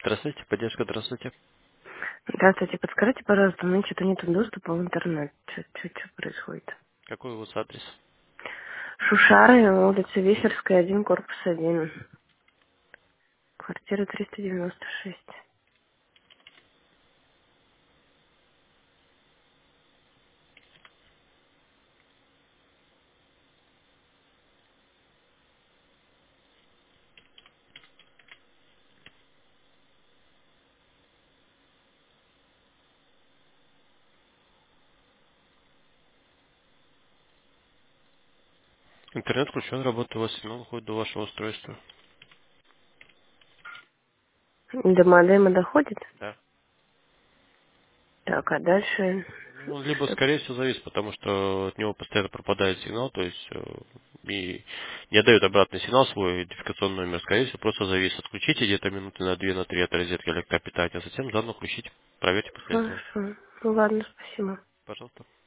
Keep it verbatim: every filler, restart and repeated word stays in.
Здравствуйте, поддержка, здравствуйте. Здравствуйте, подскажите, пожалуйста, у меня что-то нет доступа в интернет. Что происходит? Какой у вас адрес? Шушары, улица Весерская, один, корпус один. Квартира триста девяносто шесть. Интернет включен, работает у вас, сигнал выходит до вашего устройства. До модема доходит? Да. Так, а дальше Ну, либо, что? скорее всего, завис, потому что от него постоянно пропадает сигнал, то есть э, и не отдает обратный сигнал свой идентификационный номер, скорее всего, просто завис. Отключите где-то минуты на две, на три от розетки электропитания, а затем заново включите. Проверьте последовательно. Хорошо. Ну ладно, спасибо. Пожалуйста.